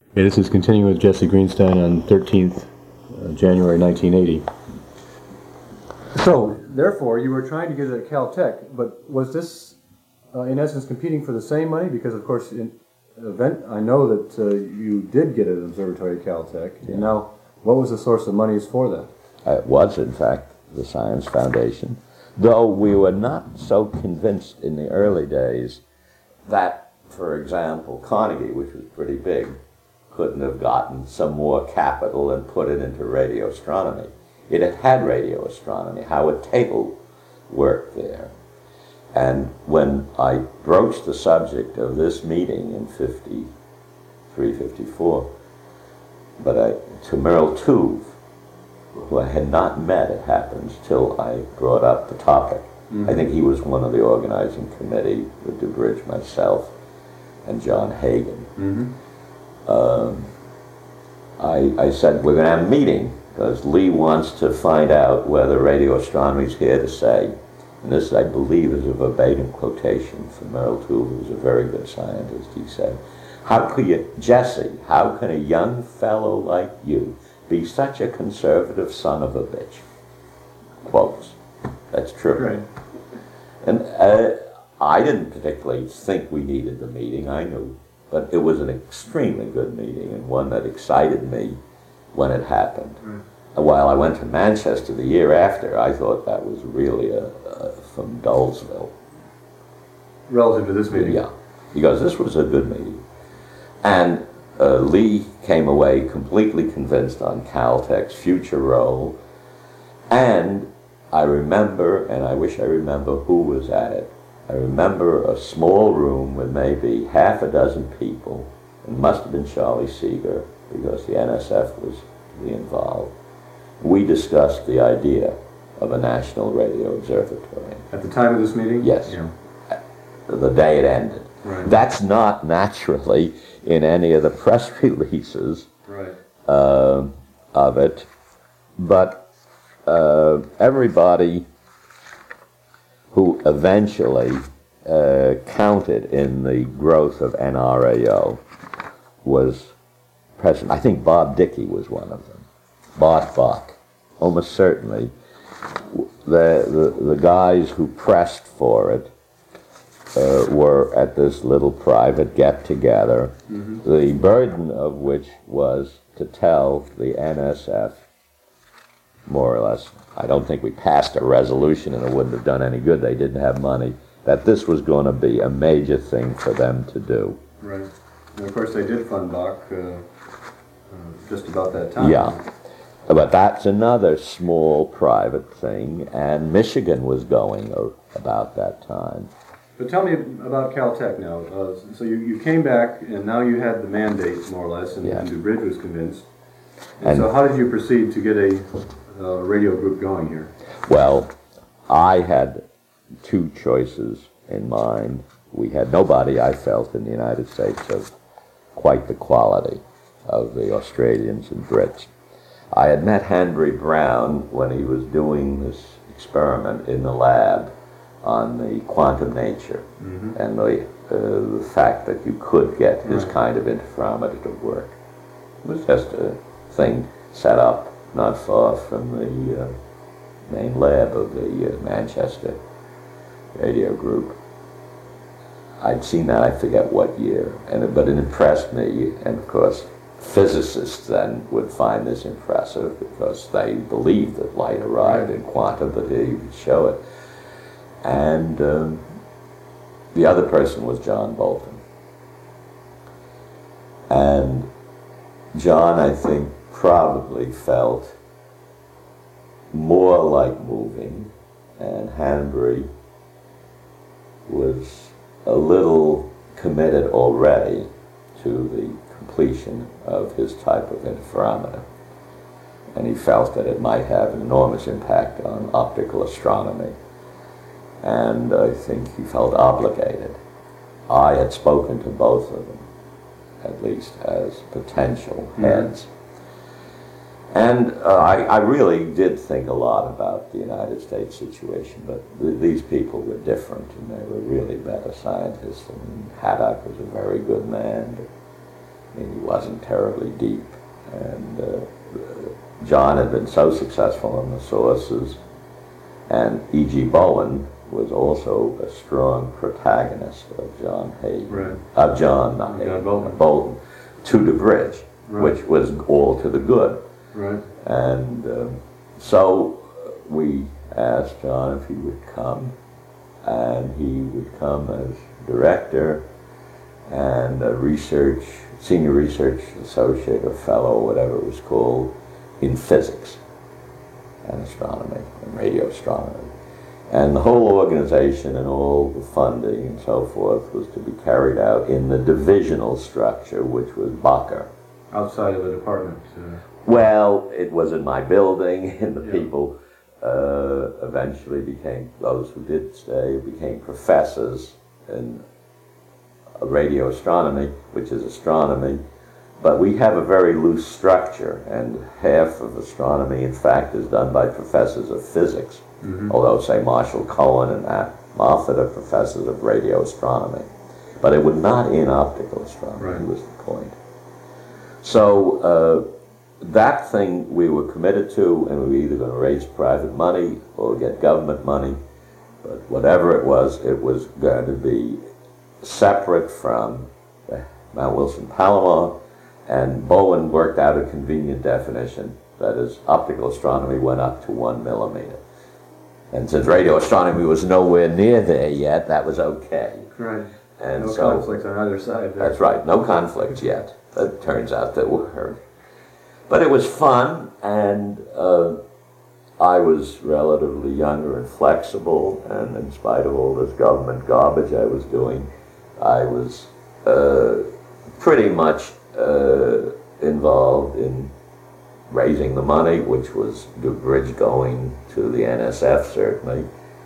Okay, this is continuing with Jesse Greenstein on 13th January 1980. So, therefore, you were trying to get it at Caltech, but was this, in essence, competing for the same money? Because, of course, in event, I know that you did get an observatory at Caltech, yeah. And now, what was the source of monies for that? It was, in fact, the Science Foundation, though we were not so convinced in the early days that, for example, Carnegie, which was pretty big, couldn't have gotten some more capital and put it into radio astronomy. It had had radio astronomy. Howard Tatel worked there. And when I broached the subject of this meeting in 53, 54, to Merle Tuve, who I had not met, it happens, till I brought up the topic. Mm-hmm. I think he was one of the organizing committee with DuBridge, myself, and John Hagen. Mm-hmm. I said, we're going to have a meeting, because Lee wants to find out whether radio astronomy is here to stay. And this, I believe, is a verbatim quotation from Merle Tuve, who's a very good scientist. He said, Jesse, how can a young fellow like you be such a conservative son of a bitch? Quotes. That's true. Right. And I didn't particularly think we needed the meeting, I knew. But it was an extremely good meeting, and one that excited me when it happened. Right. While I went to Manchester the year after, I thought that was really from Dullsville. Relative to this meeting? Yeah, because this was a good meeting. And Lee came away completely convinced on Caltech's future role. And I remember, and I wish I remember who was at it, I remember a small room with maybe half a dozen people. It must have been Charlie Seeger, because the NSF was involved. We discussed the idea of a national radio observatory. At the time of this meeting? Yes. Yeah. The day it ended. Right. That's not naturally in any of the press releases right. Of it, but everybody who eventually counted in the growth of NRAO was present. I think Bob Dickey was one of them. Bart Bach, almost certainly. The guys who pressed for it were at this little private get-together, mm-hmm. the burden of which was to tell the NSF, more or less, I don't think we passed a resolution and it wouldn't have done any good, they didn't have money, that this was going to be a major thing for them to do. Right. And of course they did fund Bach just about that time. Yeah. But that's another small private thing, and Michigan was going about that time. But tell me about Caltech now. So you came back, and now you had the mandate, more or less, and, yeah. and DuBridge was convinced. And so how did you proceed to get a radio group going here? Well, I had two choices in mind. We had nobody, I felt, in the United States of quite the quality of the Australians and Brits. I had met Henry Brown when he was doing this experiment in the lab on the quantum nature, mm-hmm. and the fact that you could get this right. kind of interferometer to work. It was just a thing set up not far from the main lab of the Manchester radio group. I'd seen that, I forget what year, but it impressed me, and of course physicists then would find this impressive because they believed that light arrived in quantum, but they would show it. And the other person was John Bolton. And John, I think, probably felt more like moving, and Hanbury was a little committed already to the completion of his type of interferometer. And he felt that it might have an enormous impact on optical astronomy. And I think he felt obligated. I had spoken to both of them, at least as potential heads. And I really did think a lot about the United States situation, but these people were different, and they were really better scientists. And Haddock was a very good man. I mean, he wasn't terribly deep. And John had been so successful on the sources, and E.G. Bowen was also a strong protagonist of John Hayden, Right. of John, not Hayden, Bolton, to the bridge, Right. which was all to the good. Right. And so we asked John if he would come, and he would come as director and a senior research associate or fellow, whatever it was called, in physics and astronomy and radio astronomy. And the whole organization and all the funding and so forth was to be carried out in the divisional structure, which was Bacher. Outside of the department. Well, it was in my building, and the Yeah. people eventually became, those who did stay, became professors in radio astronomy, which is astronomy. But we have a very loose structure, and half of astronomy, in fact, is done by professors of physics. Mm-hmm. Although, say, Marshall Cohen and Matt Moffat are professors of radio astronomy. But it would not in optical astronomy, Right. was the point. So that thing we were committed to, and we were either going to raise private money or get government money. But whatever it was going to be separate from Mount Wilson Palomar, and Bowen worked out a convenient definition. That is, optical astronomy went up to 1 millimeter. And since radio astronomy was nowhere near there yet, that was okay. Right. And No so, conflicts on either side there. that's right, no conflicts yet. It turns out there were. But it was fun, and I was relatively younger and flexible, and in spite of all this government garbage I was doing, I was pretty much involved in raising the money, which was the bridge going to the NSF, certainly.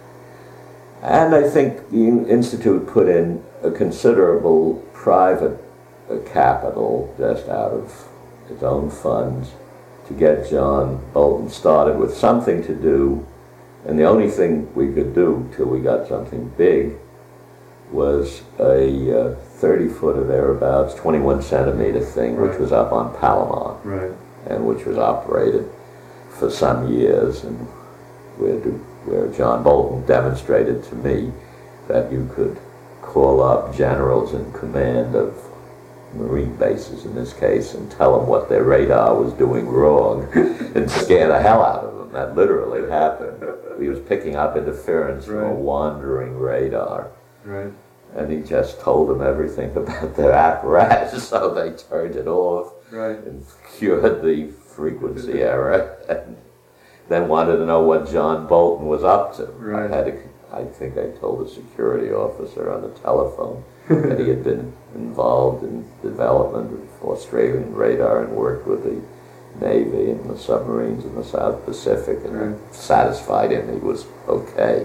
And I think the Institute put in a considerable private capital just out of its own funds to get John Bolton started with something to do. And the only thing we could do till we got something big was a 30-foot or thereabouts, 21-centimeter thing, Right. which was up on Palomar. Right. And which was operated for some years, and where John Bolton demonstrated to me that you could call up generals in command of Marine bases in this case and tell them what their radar was doing wrong and scare the hell out of them. That literally happened. He was picking up interference from a Right. wandering radar. Right. And he just told them everything about their apparatus, so they turned it off. Right. And cured the frequency error, and then wanted to know what John Bolton was up to. Right. I think I told a security officer on the telephone that he had been involved in development of Australian radar and worked with the Navy and the submarines in the South Pacific, and Right. satisfied him he was okay.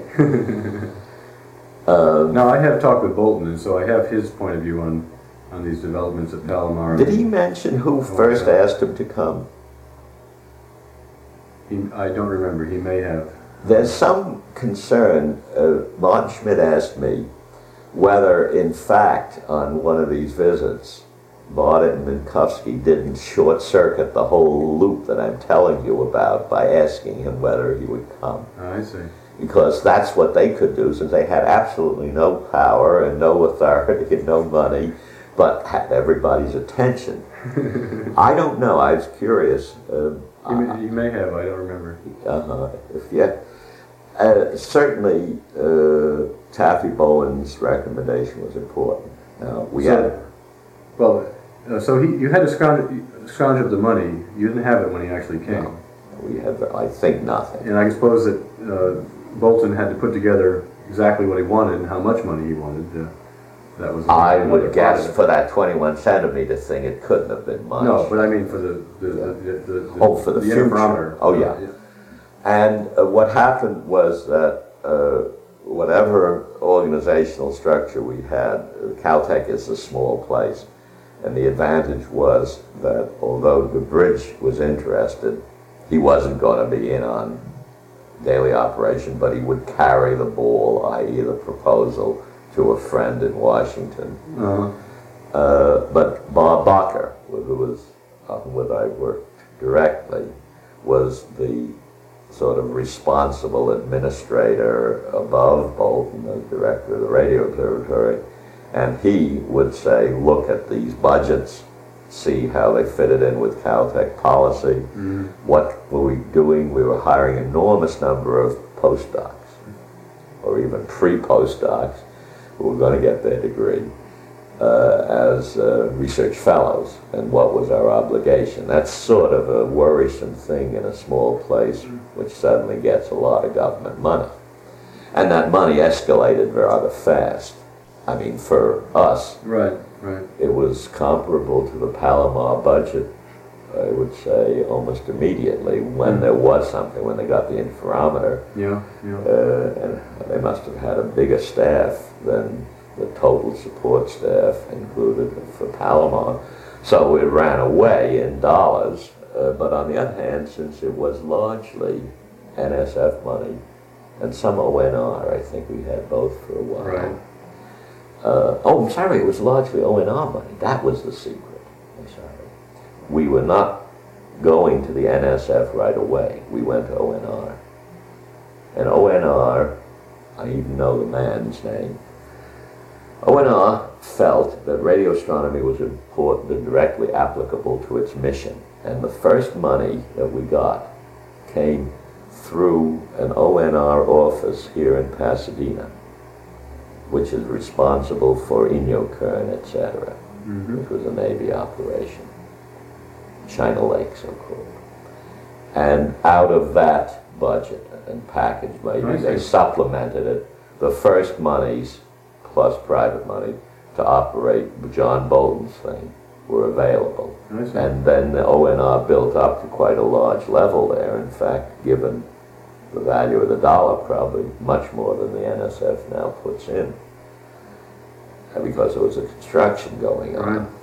Now, I have talked with Bolton, and so I have his point of view on these developments at Palomar. Did he mention who first yeah. asked him to come? I don't remember. He may have. There's some concern. Martin Schmidt asked me whether, in fact, on one of these visits, Bartlett and Minkowski didn't short-circuit the whole loop that I'm telling you about by asking him whether he would come. I see. Because that's what they could do, since they had absolutely no power and no authority and no money, but had everybody's attention. I don't know. I was curious. He may have. I don't remember. Certainly, Taffy Bowen's recommendation was important. So you had to scrounge up the money. You didn't have it when he actually came. No, we had, I think, nothing. And I suppose that Bolton had to put together exactly what he wanted and how much money he wanted. That was. I would guess for that 21-centimeter thing, it couldn't have been much. No, but I mean for the for the future. interferometer. Oh yeah. And what happened was that whatever organizational structure we had, Caltech is a small place, and the advantage was that although the bridge was interested, he wasn't going to be in on daily operation, but he would carry the ball, i.e. the proposal, to a friend in Washington. Uh-huh. But Bob Barker, who was with I worked directly, was the sort of responsible administrator above Bolton, the director of the Radio Observatory, and he would say, look at these budgets, see how they fitted in with Caltech policy. What were we doing? We were hiring an enormous number of postdocs, or even pre-postdocs, who were going to get their degree as research fellows, and what was our obligation. That's sort of a worrisome thing in a small place which suddenly gets a lot of government money. And that money escalated rather fast. I mean, for us, Right. it was comparable to the Palomar budget, I would say, almost immediately when there was something, when they got the interferometer. Yeah. And they must have had a bigger staff than the total support staff included for Palomar. So it ran away in dollars, but on the other hand, since it was largely NSF money and some ONR, I think we had both for a while. Right. I'm sorry, it was largely ONR money. That was the secret. I'm sorry. We were not going to the NSF right away. We went to ONR. And ONR, I even know the man's name, ONR felt that radio astronomy was important and directly applicable to its mission. And the first money that we got came through an ONR office here in Pasadena, which is responsible for Inyokern, etc., which was a Navy operation. China Lake, so-called. And out of that budget and package, maybe they supplemented it. The first monies, plus private money, to operate John Bolton's thing, were available. And then the ONR built up to quite a large level there. In fact, given the value of the dollar, probably much more than the NSF now puts in, because there was a construction going on. Right.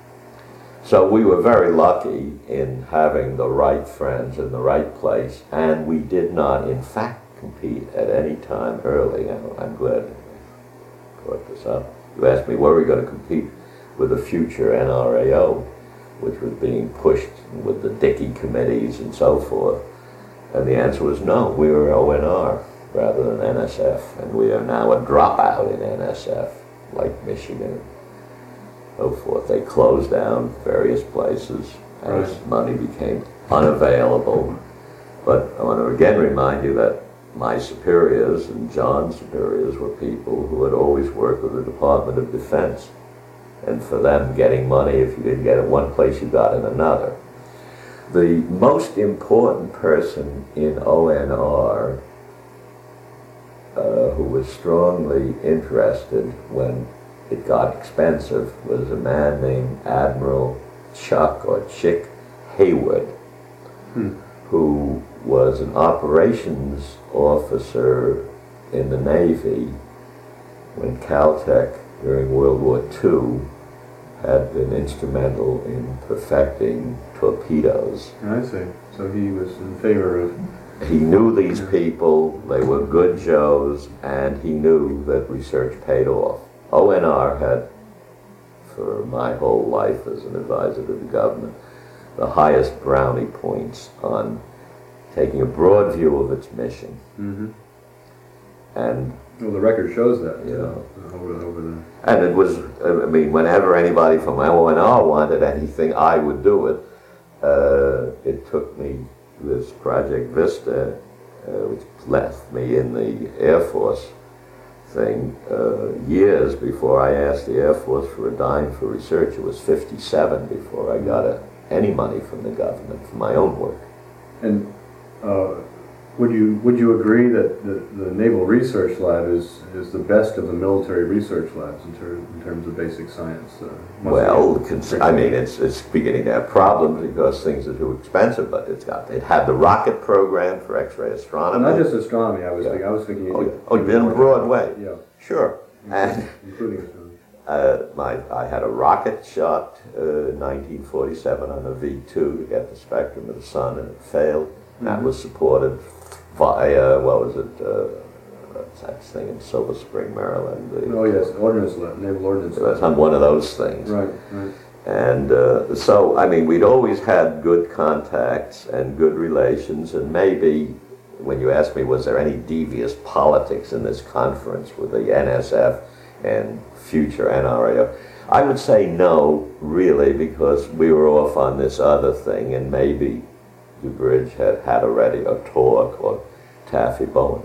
So we were very lucky in having the right friends in the right place, and we did not, in fact, compete at any time early. I'm glad you brought this up. You asked me, were we going to compete with the future NRAO, which was being pushed with the Dickey committees and so forth? And the answer was no, we were ONR rather than NSF, and we are now a dropout in NSF, like Michigan, so forth. They closed down various places as money became unavailable. But I want to again remind you that my superiors and John's superiors were people who had always worked with the Department of Defense. And for them, getting money, if you didn't get it one place, you got it another. The most important person in ONR who was strongly interested when it got expensive was a man named Admiral Chuck or Chick Hayward, who was an operations officer in the Navy when Caltech during World War II had been instrumental in perfecting torpedoes. I see. So he was in favor of... He knew these people, they were good Joes, and he knew that research paid off. ONR had, for my whole life as an advisor to the government, the highest brownie points on taking a broad view of its mission. And well, the record shows that. Yeah. Over the... And it was, I mean, whenever anybody from ONR wanted anything, I would do it. It took me this Project Vista, which left me in the Air Force thing, years before I asked the Air Force for a dime for research. It was 57 before I got any money from the government for my own work. And would you agree that the Naval Research Lab is the best of the military research labs in terms of basic science? Well, I mean, it's beginning to have problems because things are too expensive, but it had the rocket program for X-ray astronomy. Not just astronomy. I was thinking. You've been in a broad way. Yeah. Sure. And including astronomy. I had a rocket shot in 1947 on a V2 to get the spectrum of the sun, and it failed. That was supported via, that thing in Silver Spring, Maryland. Oh yes, ordnance lab, naval ordnance It was lab. on one of those things. Right, right. And so, I mean, we'd always had good contacts and good relations, and maybe when you ask me, was there any devious politics in this conference with the NSF and future NRAO, I would say no, really, because we were off on this other thing, and maybe DuBridge had already a talk, or Taffy Bowen.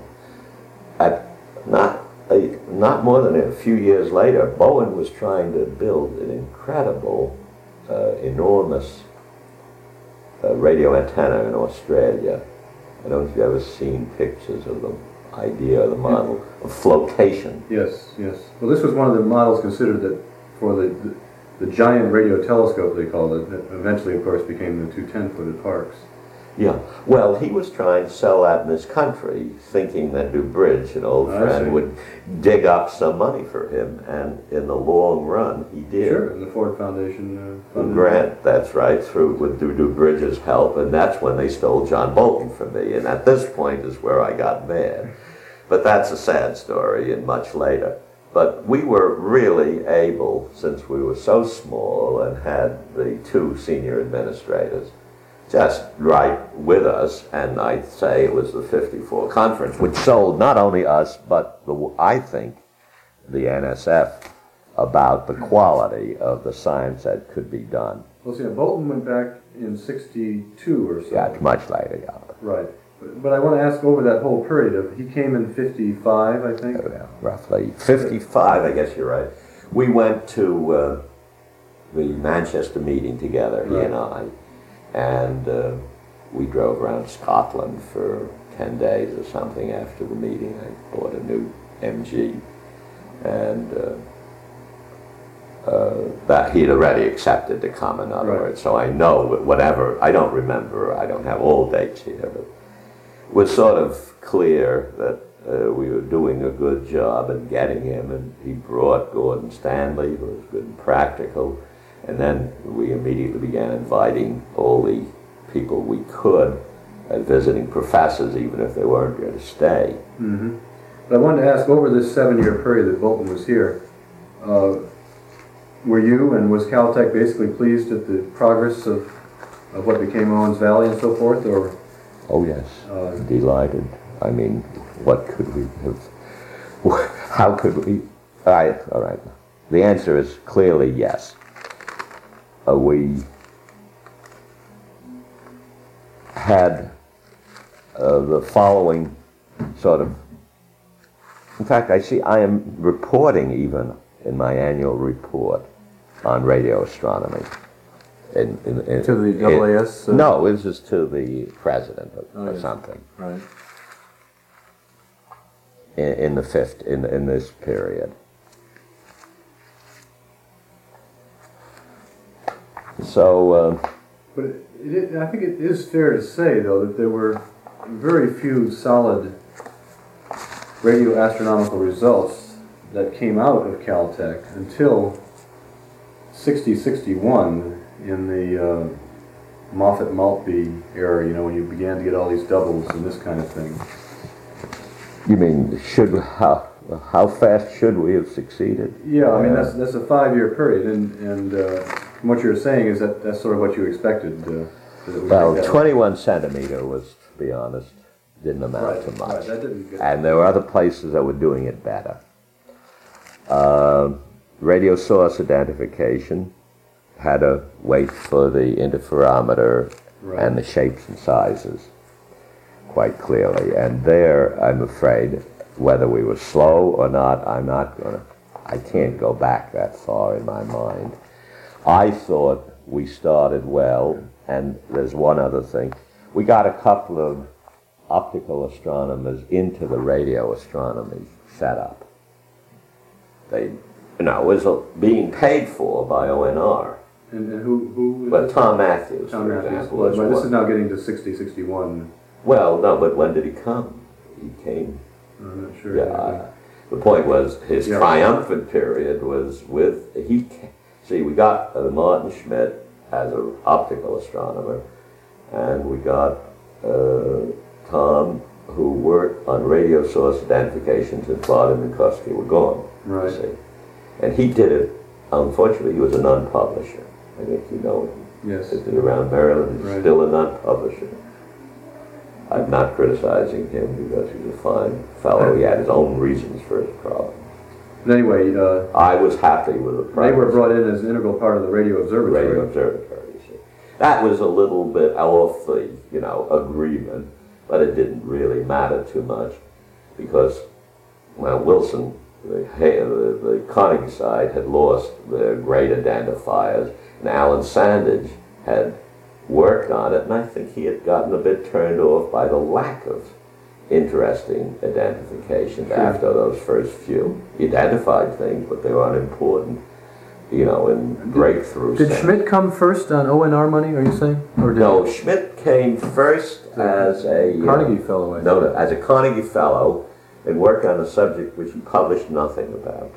Not more than a few years later, Bowen was trying to build an incredible, enormous radio antenna in Australia. I don't know if you've ever seen pictures of the idea, the model of flotation. Yes, yes. Well, this was one of the models considered that for the giant radio telescope, they called it, that eventually, of course, became the two 10-footed Parks. Yeah, well, he was trying to sell that in this country, thinking that DuBridge, an old friend, would dig up some money for him, and in the long run, he did. Sure, and the Ford Foundation funded Grant, that's right, through DuBridge's help, and that's when they stole John Bolton from me, and at this point is where I got mad. But that's a sad story, and much later. But we were really able, since we were so small and had the two senior administrators, just right with us, and I'd say it was the 54 conference, which sold not only us, but I think the NSF about the quality of the science that could be done. Well, see, Bolton went back in 62 or so. Yeah, it's much later, yeah. Right. But I want to ask over that whole period he came in 55, I think? Roughly 55, I guess you're right. We went to the Manchester meeting together, he and I. And we drove around Scotland for 10 days or something after the meeting. I bought a new MG. And that he'd already accepted to come, in other words. So I know whatever, I don't remember, I don't have all dates here, but it was sort of clear that we were doing a good job in getting him, and he brought Gordon Stanley, who was good and practical. And then we immediately began inviting all the people we could, visiting professors, even if they weren't going to stay. Mm-hmm. But I wanted to ask, over this 7-year period that Bolton was here, were you and was Caltech basically pleased at the progress of what became Owens Valley and so forth? Or? Oh yes, delighted. I mean, what could we have, how could we, all right. The answer is clearly yes. We had the following sort of, in fact, I am reporting even in my annual report on radio astronomy. To the AAS? No, it was just to the president or yes. something. Right. In this period. So, but I think it is fair to say, though, that there were very few solid radio astronomical results that came out of Caltech until 60-61 in the Moffett-Maltby era, when you began to get all these doubles and this kind of thing. You mean, how fast should we have succeeded? Yeah, I mean, that's a 5-year period, and from what you're saying is that's sort of what you expected. Well, 21 centimeter was, to be honest, didn't amount to much. Right, that didn't get and there were other places that were doing it better. Radio source identification had to wait for the interferometer and the shapes and sizes quite clearly. And there, I'm afraid, whether we were slow or not, I can't go back that far in my mind. I thought we started well, and there's one other thing. We got a couple of optical astronomers into the radio astronomy setup. They, was being paid for by ONR. And who? But Tom Matthews, Tom for Matthews. example. Well, this is now getting to 60-61. Well, no, but when did he come? He came. I'm not sure. Yeah. The point was his triumphant period was with See, we got Martin Schmidt as an optical astronomer, and we got Tom who worked on radio source identification since Bart and Minkowski were gone. Right. You see. And he did it. Unfortunately, he was a non-publisher. I think you know him. Yes. He's around Maryland. He's Right. still a non-publisher. I'm not criticizing him because he's a fine fellow. He had his own reasons for his problem. But anyway, I was happy with the they practice. were brought in as an integral part of the radio observatory. Radio Observatory, you see. That was a little bit off the, agreement, but it didn't really matter too much because, Wilson, the Carnegie side had lost their great identifiers, and Alan Sandage had worked on it, and I think he had gotten a bit turned off by the lack of interesting identification after those first few. He identified things, but they were unimportant, in breakthrough Did sense. Schmidt come first on ONR money, are you saying? Or did No, Schmidt came first as a Carnegie Fellow, I no, as a Carnegie Fellow, and worked on a subject which he published nothing about.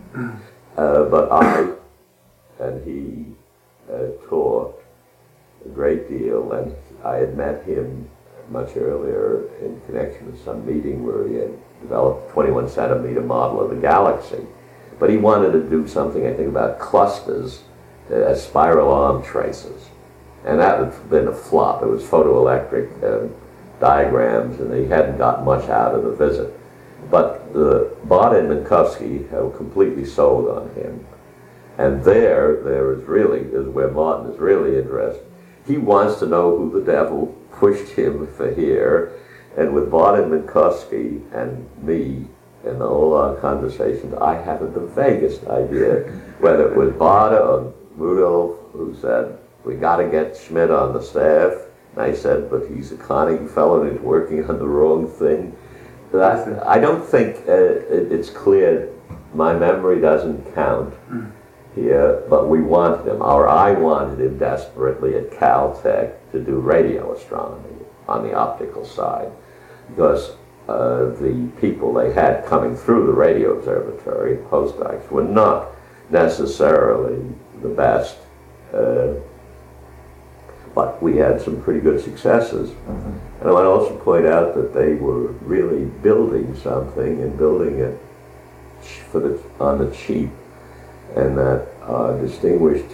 But I and he taught a great deal, and I had met him much earlier in connection with some meeting where he had developed a 21 centimeter model of the galaxy. But he wanted to do something, I think, about clusters as spiral arm traces. And that had been a flop. It was photoelectric diagrams, and he hadn't got much out of the visit. But Bart and Minkowski have completely sold on him. And there is where Martin is really interested. He wants to know who the devil pushed him for here. And with Bart and Minkowski and me in all our conversations, I haven't the vaguest idea whether it was Bart or Rudolph who said, we got to get Schmidt on the staff. And I said, but he's a Carnegie fellow and he's working on the wrong thing. I don't think it's clear. My memory doesn't count here, but we wanted him, or I wanted him desperately at Caltech to do radio astronomy on the optical side, because the people they had coming through the radio observatory, postdocs, were not necessarily the best, but we had some pretty good successes. And I want to also point out that they were really building something and building it on the cheap, and that distinguished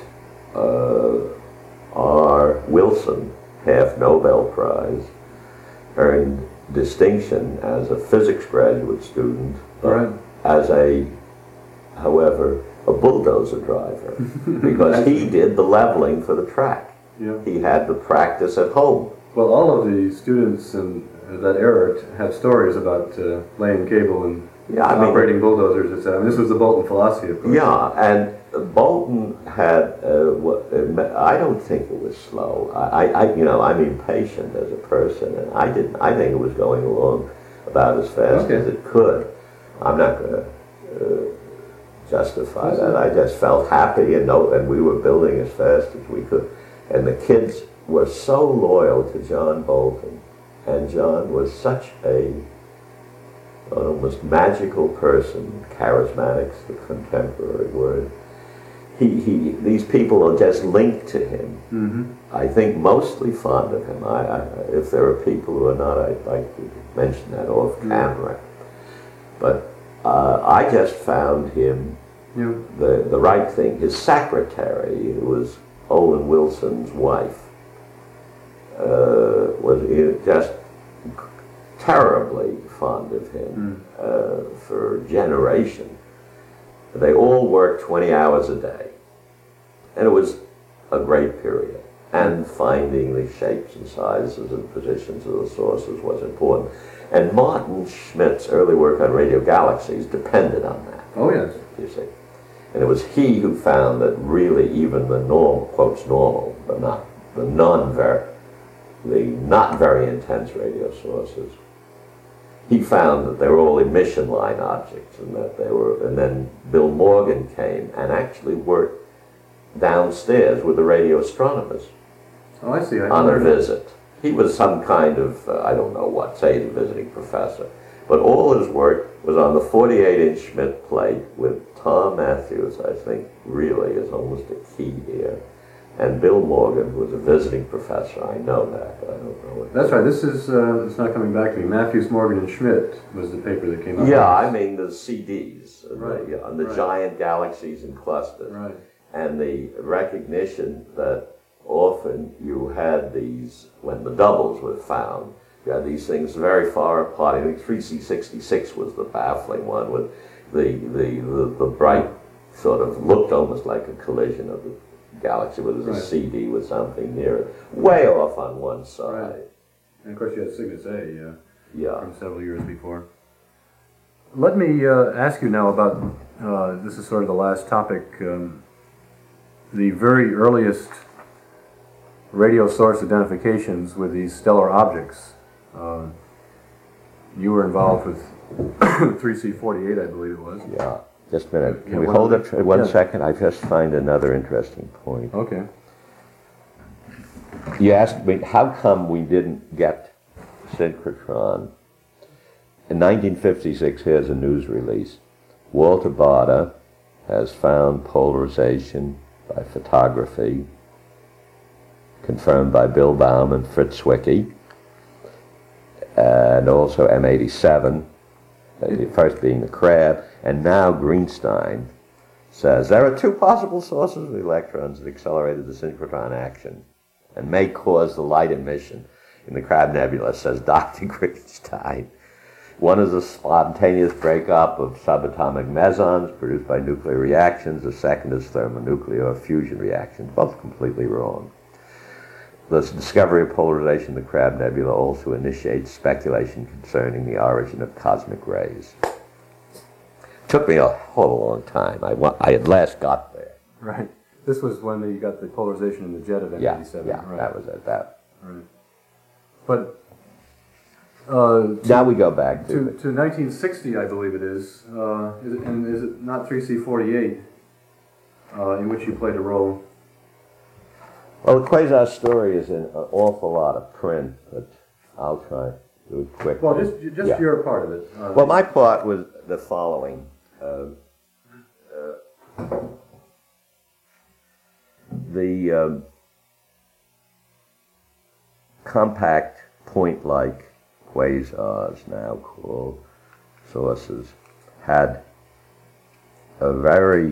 R. Wilson, half Nobel Prize, earned distinction as a physics graduate student, Right. as however, a bulldozer driver, because he did the leveling for the track. Yeah. He had the practice at home. Well, all of the students in that era have stories about laying cable and operating bulldozers, etc. I mean, this was the Bolton philosophy, of course. Yeah, and Bolton had, I don't think it was slow. I'm impatient as a person, and I think it was going along about as fast as it could. I'm not going to justify that. I just felt happy and we were building as fast as we could. And the kids were so loyal to John Bolton, and John was such an almost magical person. Charismatic's the contemporary word. These people are just linked to him. Mm-hmm. I think mostly fond of him. If there are people who are not, I'd like to mention that off camera. But I just found him the right thing. His secretary, who was Olin Wilson's wife, was just terribly fond of him for a generation. They all worked 20 hours a day, and it was a great period. And finding the shapes and sizes and positions of the sources was important. And Martin Schmidt's early work on radio galaxies depended on that. Oh, yes. You see. And it was he who found that really even the normal, quotes normal, but not the not very intense radio sources, he found that they were all emission line objects, and then Bill Morgan came and actually worked downstairs with the radio astronomers. Oh, I see. On a visit. He was some kind of, I don't know what, say he's a visiting professor. But all his work was on the 48-inch Schmidt plate with Tom Matthews, I think, really is almost a key here. And Bill Morgan was a visiting professor. I know that, but I don't know what. That's right. This is it's not coming back to me. Matthews, Morgan, and Schmidt was the paper that came out. Yeah, I mean the CDs, Right. on the Right. giant galaxies and clusters, Right. and the recognition that often you had these when the doubles were found. You had these things very far apart. I think 3C66 was the baffling one with the bright sort of looked almost like a collision of the galaxy, but it was Right. a CD with something near it, way off on one side. Right. And of course you had Cygnus A Yeah. from several years before. Let me ask you now about, this is sort of the last topic, the very earliest radio source identifications with these stellar objects. You were involved with 3C48, I believe it was. Yeah. Just a minute. Can Yeah, we one hold of the- it one yeah. second? I just find another interesting point. Okay. You asked me, how come we didn't get synchrotron? In 1956, here's a news release. Walter Baade has found polarization by photography, confirmed by Bill Baum and Fritz Zwicky, and also M87, the first being the crab, and now Greenstein says there are two possible sources of the electrons that accelerated the synchrotron action and may cause the light emission in the Crab Nebula, says Dr. Greenstein. One is a spontaneous breakup of subatomic mesons produced by nuclear reactions. The second is thermonuclear fusion reactions, both completely wrong. The discovery of polarization in the Crab Nebula also initiates speculation concerning the origin of cosmic rays. Took me a whole long time. I at last got there. Right. This was when you got the polarization in the jet of Yeah, M87. yeah, Right. that was it. That. Right. But Now we go back to to 1960, I believe it is. Is it not 3C48 in which you played a role? Well, the Quasar story is in an awful lot of print, but I'll try to do it quickly. Well, just Yeah. your part of it. Well, my part was the following. The compact point-like quasars, now called sources, had a very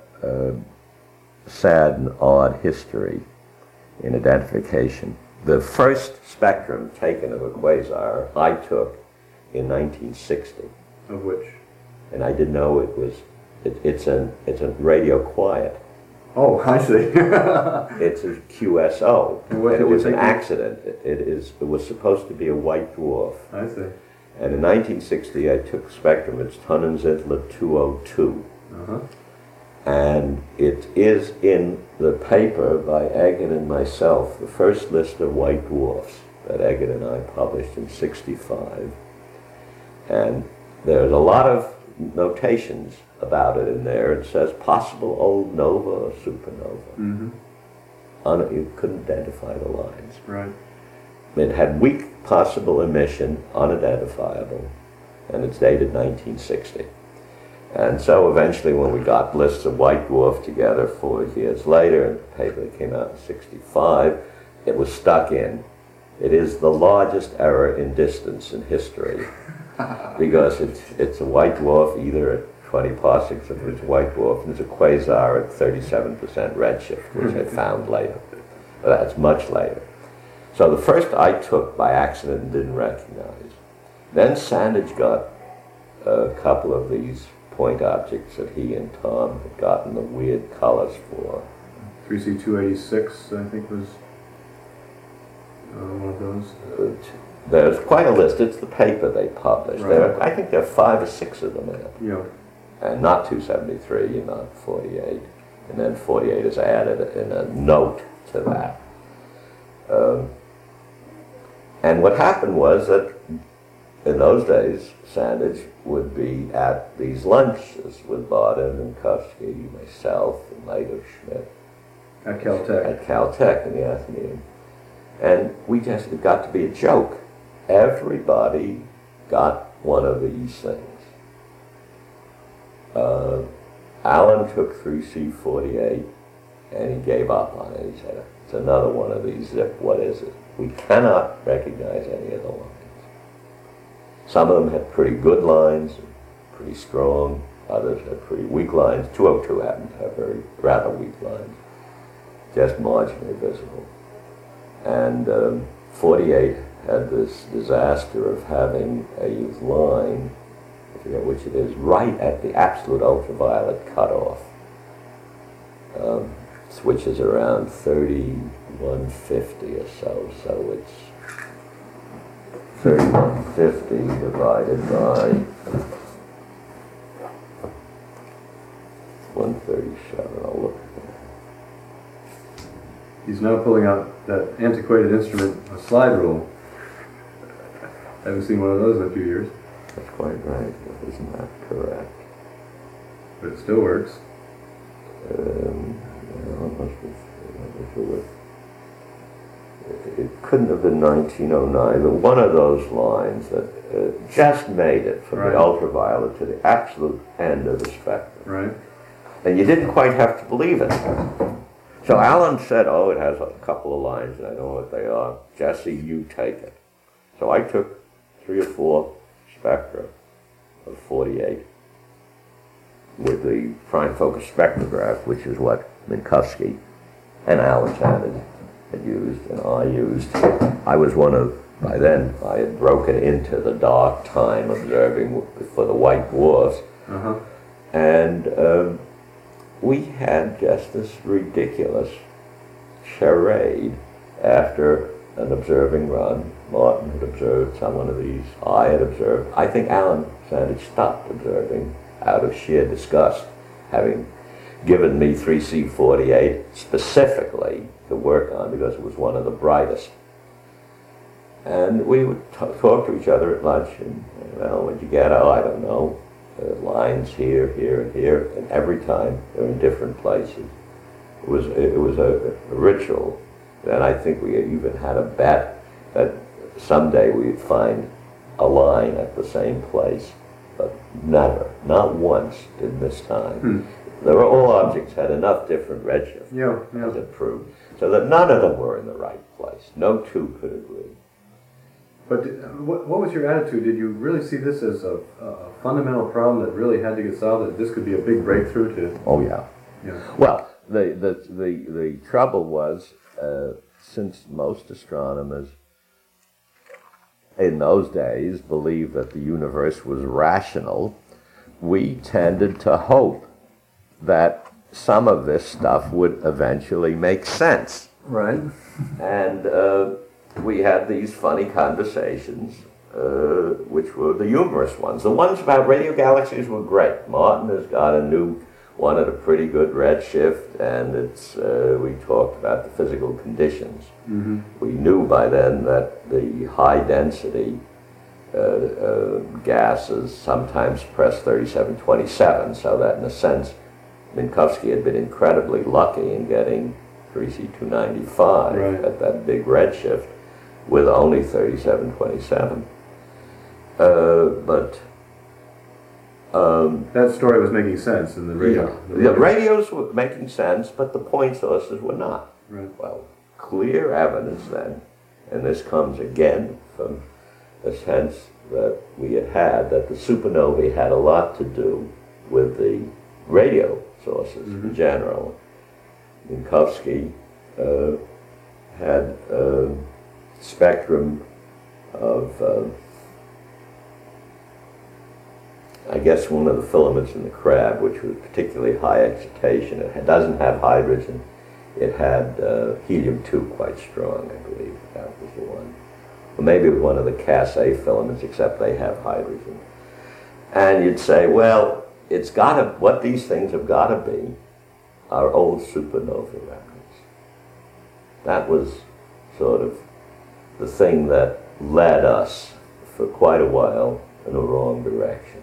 sad and odd history in identification. The first spectrum taken of a quasar I took in 1960, Of which? and I didn't know it was. It's a radio quiet. Oh, I see. It's a QSO, And what and did it you was an think? accident. It was supposed to be a white dwarf, I see. and in 1960 I took spectrum. It's Tonnenzittler 202. Uh-huh. And it is in the paper by Egan and myself, the first list of white dwarfs that Egan and I published in '65. And there's a lot of notations about it in there. It says possible old nova or supernova. Mm-hmm. You couldn't identify the lines. Right. It had weak possible emission, unidentifiable, and it's dated 1960. And so eventually when we got lists of white dwarf together 4 years later, and the paper that came out in '65, it was stuck in. It is the largest error in distance in history because it's a white dwarf either at 20 parsecs if it's a white dwarf, and it's a quasar at 37% redshift, which I found later. But that's much later. So the first I took by accident and didn't recognize. Then Sandage got a couple of these point objects that he and Tom had gotten the weird colors for. 3C286, I think, was one of those. There's quite a list. It's the paper they published. Right. I think there are 5 or 6 of them in it. Yeah. And not 273, not 48. And then 48 is added in a note to that. And what happened was that in those days, Sandage would be at these lunches with Baade and Minkowski, myself, and later Schmidt. At Caltech. At Caltech in the Athenaeum. And it got to be a joke. Everybody got one of these things. Alan took 3C48, and he gave up on it. He said, it's another one of these zip, what is it? We cannot recognize any of the lines. Some of them had pretty good lines, pretty strong. Others had pretty weak lines. 202 happened to have very rather weak lines, just marginally visible. And 48 had this disaster of having a line, I forget which it is, right at the absolute ultraviolet cutoff. Switches around 3150 or so, so it's 3150 divided by 137. I'll look at that. He's now pulling out that antiquated instrument, a slide rule. I haven't seen one of those in a few years. That's quite right. Isn't that correct? But it still works. It couldn't have been 1909, but one of those lines that just made it from the ultraviolet to the absolute end of the spectrum. Right. And you didn't quite have to believe it. So Alan said, oh, it has a couple of lines, and I know what they are. Jesse, you take it. So I took 3 or 4 spectra of 48 with the prime focus spectrograph, which is what Minkowski and Alexander had used, and I used. I was one of, by then, I had broken into the dark time observing for the white dwarfs. Uh-huh. And we had just this ridiculous charade after an observing run. Martin had observed some one of these. I had observed. I think Alan Sandage stopped observing out of sheer disgust, having given me 3C48 specifically to work on because it was one of the brightest. And we would talk to each other at lunch, and, well, what'd you get? Oh, I don't know. Lines here, here, and here, and every time they're in different places. It was a ritual, and I think we even had a bet that someday we'd find a line at the same place, but never, not once did this time. There were all objects had enough different redshift, as it proved, so that none of them were in the right place. No two could agree. But what was your attitude? Did you really see this as a fundamental problem that really had to get solved, that this could be a big breakthrough to? Oh, yeah. Well, the trouble was, since most astronomers in those days believed that the universe was rational, we tended to hope that some of this stuff would eventually make sense. Right. And we had these funny conversations, which were the humorous ones. The ones about radio galaxies were great. Martin has got a new one at a pretty good redshift, and it's we talked about the physical conditions. Mm-hmm. We knew by then that the high density gases sometimes press 3727, so that in a sense Minkowski had been incredibly lucky in getting 3C295 at that big redshift with only 3727. But that story was making sense in the radio. Yeah. The radios were making sense, but the point sources were not. Right. Well, clear evidence then, and this comes again from a sense that we had that the supernovae had a lot to do with the radio sources in general. Minkowski had a spectrum of I guess one of the filaments in the crab, which was particularly high excitation. It doesn't have hydrogen. It had helium-2 quite strong, I believe. That was the one. Or maybe it was one of the Cas-A filaments, except they have hydrogen. And you'd say, well, it's got to, what these things have got to be are old supernova records. That was sort of the thing that led us for quite a while in the wrong direction.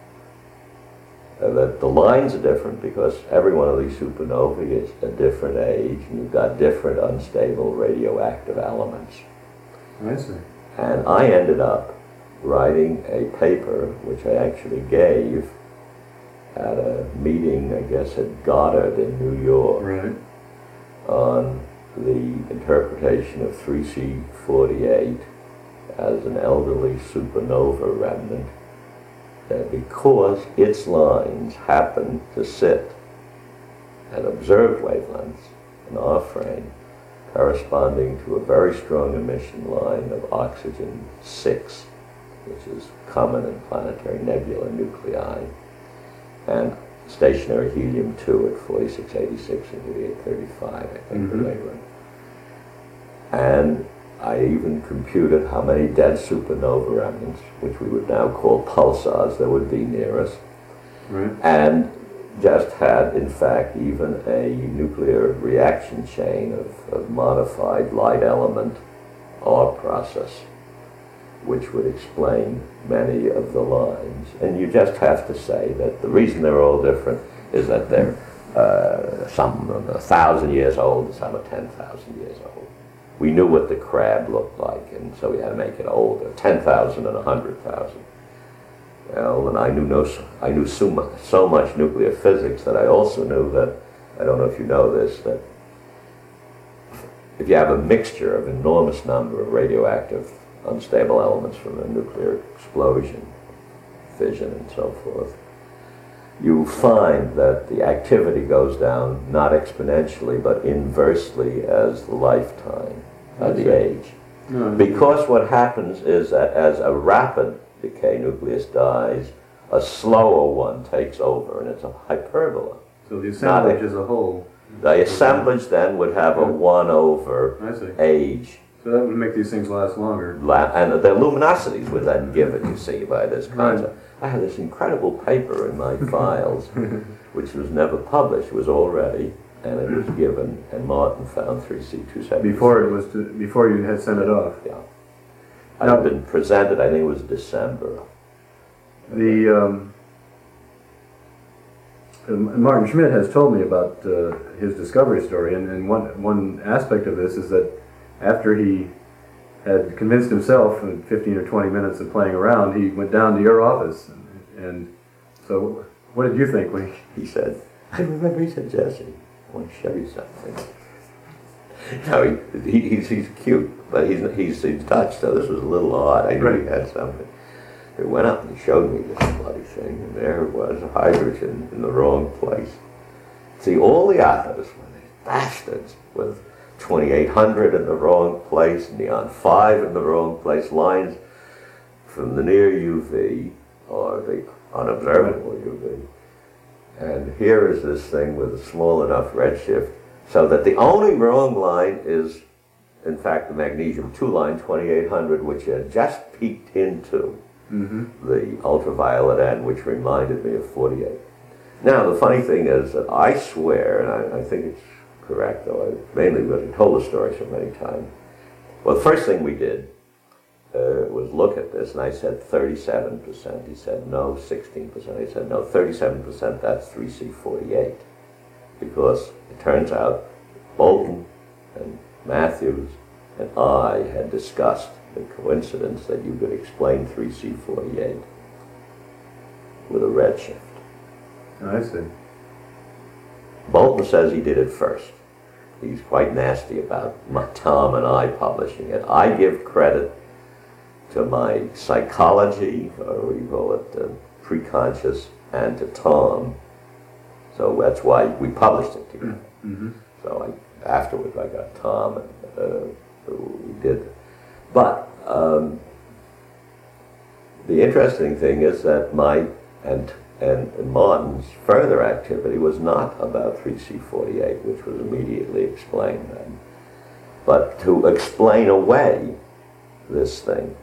That the lines are different because every one of these supernovae is a different age, and you've got different unstable radioactive elements. I see. And I ended up writing a paper, which I actually gave at a meeting, I guess, at Goddard in New York. Right. on the interpretation of 3C48 as an elderly supernova remnant because its lines happen to sit at observed wavelengths in our frame corresponding to a very strong emission line of oxygen-6, which is common in planetary nebula nuclei, and stationary helium-2 at 4686 and 3835, I think the wavelength. And I even computed how many dead supernova remnants, which we would now call pulsars, there would be near us. Right. And just had, in fact, even a nuclear reaction chain of modified light element R process, which would explain many of the lines. And you just have to say that the reason they're all different is that they're some are 1,000 years old and some are 10,000 years old. We knew what the crab looked like, and so we had to make it older, 10,000 and 100,000. Well, and I knew so much nuclear physics that I also knew that, I don't know if you know this, that if you have a mixture of enormous number of radioactive unstable elements from a nuclear explosion, fission and so forth, you find that the activity goes down not exponentially but inversely as the lifetime, the age. Because what happens is that as a rapid decay nucleus dies, a slower one takes over, and it's a hyperbola. So the assemblage as a whole. The assemblage then would have a 1 over age. So that would make these things last longer. And the luminosities were then given, you see, by this concept. Right. I have this incredible paper in my files, which was never published. It was all ready, and it was given, and Martin found 3C273. Before you had sent it off. Yeah. It had been presented, I think it was December. Martin Schmidt has told me about his discovery story, and one aspect of this is that after he had convinced himself in 15 or 20 minutes of playing around, he went down to your office. And so what did you think when he said, I remember he said, Jesse, I want to show you something. No, he's cute, but he's Dutch, so this was a little odd. I knew he had something. He went up and he showed me this bloody thing, and there it was, hydrogen in the wrong place. See, all the others were these bastards with 2800 in the wrong place, neon 5 in the wrong place, lines from the near UV or the unobservable UV. And here is this thing with a small enough redshift so that the only wrong line is, in fact, the magnesium-2 line, 2800, which had just peeked into the ultraviolet end, which reminded me of 48. Now, the funny thing is that I swear, and I think it's correct, though, mainly because I told the story so many times. Well, the first thing we did was look at this, and I said 37%. He said, no, 16%. I said, no, 37%, that's 3C48. Because it turns out Bolton and Matthews and I had discussed the coincidence that you could explain 3C48 with a redshift. I see. Bolton says he did it first. He's quite nasty about Tom and I publishing it. I give credit to my psychology, or what do you call it, preconscious, and to Tom. So that's why we published it together. So afterwards I got Tom, and we did. But the interesting thing is that my and Martin's further activity was not about 3C48, which was immediately explained then, but to explain away this thing.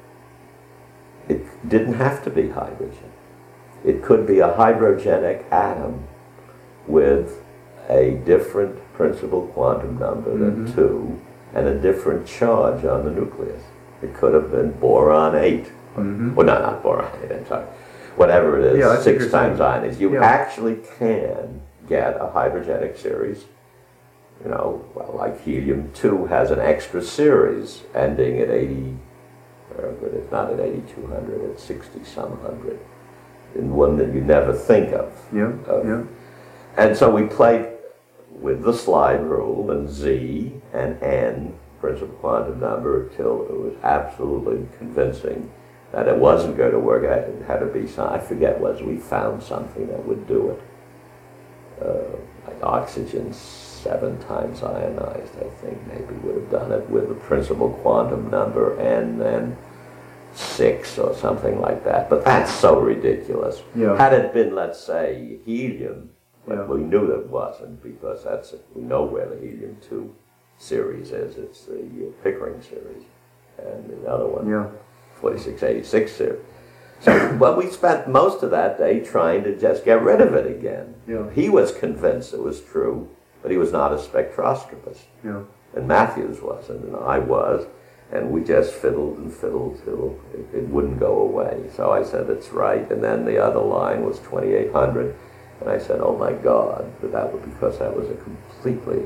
It didn't have to be hydrogen. It could be a hydrogenic atom with a different principal quantum number than 2 and a different charge on the nucleus. It could have been boron 8. Well, no, not boron 8, I'm sorry. Whatever it is, 6 times ion is. You actually can get a hydrogenic series. You know, well, like helium-2 has an extra series ending at 80, but it's not at 8200, it's 60-some hundred. In one that you never think of. Yeah. And so we played with the slide rule and Z and N, principal quantum number, till it was absolutely convincing that it wasn't going to work. It had to be some, I forget, we found something that would do it. Like oxygen 7 times ionized, I think, maybe would have done it with the principal quantum number and then 6 or something like that. But that's so ridiculous. Yeah. Had it been, let's say, helium, but Yeah. we knew that it wasn't, because we know where the helium-2 series is. It's the Pickering series, and the other one, 4686 series. So, well, we spent most of that day trying to just get rid of it again. Yeah. He was convinced it was true, but he was not a spectroscopist. Yeah. And Matthews wasn't, and I was, and we just fiddled and fiddled till it wouldn't go away. So I said, it's right, and then the other line was 2800, and I said, oh my God, but that was because that was a completely...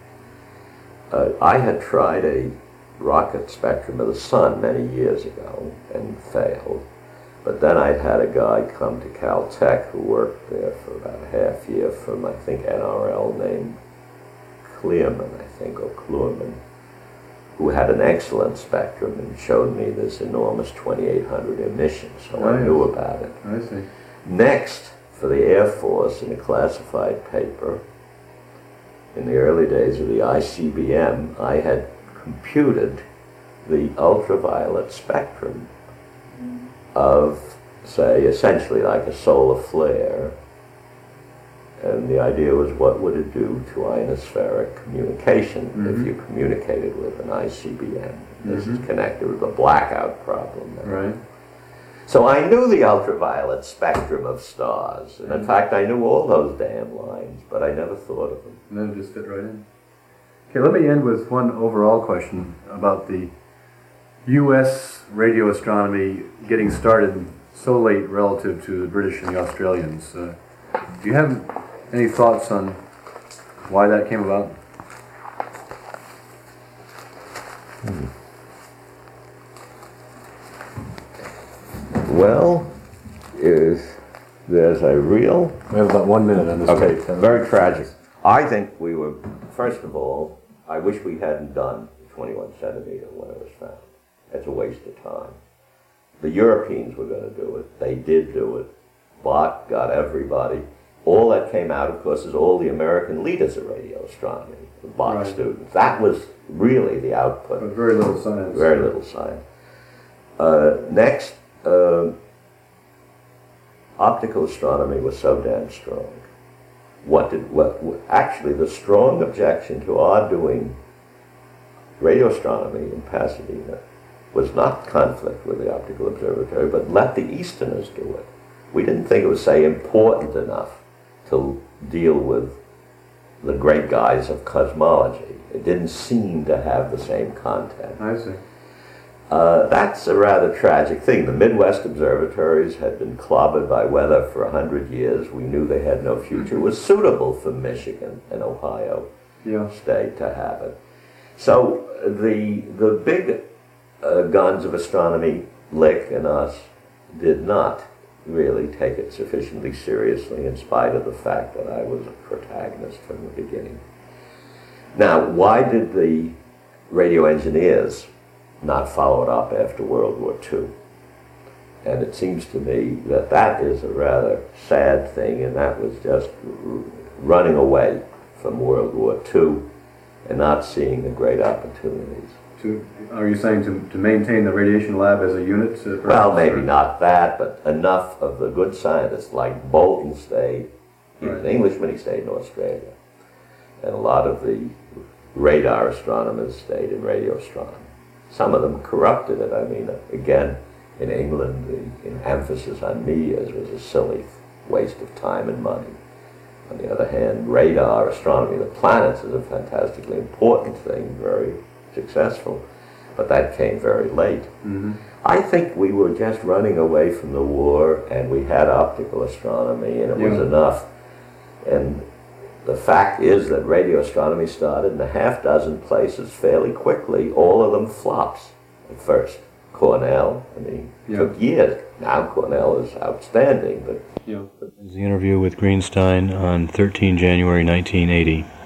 I had tried a rocket spectrum of the sun many years ago and failed. But then I'd had a guy come to Caltech who worked there for about a half year from, I think, NRL, named Kleeman, I think, or Klueman, who had an excellent spectrum and showed me this enormous 2800 emission, so I knew about it. I see. Next, for the Air Force, in a classified paper, in the early days of the ICBM, I had computed the ultraviolet spectrum of, say, essentially like a solar flare. And the idea was, what would it do to ionospheric communication if you communicated with an ICBM? This is connected with the blackout problem. Right. So I knew the ultraviolet spectrum of stars. And in fact, I knew all those damn lines, but I never thought of them. And then it just fit right in. Okay, let me end with one overall question about the U.S. radio astronomy getting started so late relative to the British and the Australians. Do you have any thoughts on why that came about? Well, there's a real... We have about 1 minute on this. Okay, very tragic. I think we were, first of all, I wish we hadn't done the 21 centimeter when it was found. It's a waste of time. The Europeans were going to do it. They did do it. Bach got everybody. All that came out, of course, is all the American leaders of radio astronomy, the Bach students. That was really the output. But very little science. Very little science. Next, optical astronomy was so damn strong. Actually, the strong objection to our doing radio astronomy in Pasadena was not conflict with the optical observatory, but let the Easterners do it. We didn't think it was, say, important enough to deal with the great guys of cosmology. It didn't seem to have the same content. I see. That's a rather tragic thing. The Midwest observatories had been clobbered by weather for 100 years. We knew they had no future. It was suitable for Michigan and Ohio State to have it. So the big guns of astronomy, Lick and us, did not really take it sufficiently seriously, in spite of the fact that I was a protagonist from the beginning. Now, why did the radio engineers not follow it up after World War II? And it seems to me that that is a rather sad thing, and that was just running away from World War II and not seeing the great opportunities. Are you saying to maintain the radiation lab as a unit? Well, maybe not that, but enough of the good scientists like Bolton stayed. He was an Englishman, he stayed in Australia. And a lot of the radar astronomers stayed in radio astronomy. Some of them corrupted it. I mean, again, in England, the emphasis on meteors was a silly waste of time and money. On the other hand, radar astronomy, the planets, is a fantastically important thing, very successful, but that came very late. I think we were just running away from the war, and we had optical astronomy, and it was enough. And the fact is that radio astronomy started in a half dozen places fairly quickly, all of them flops at first. Cornell, I mean, took years. Now Cornell is outstanding, but... The interview with Greenstein on 13 January 1980.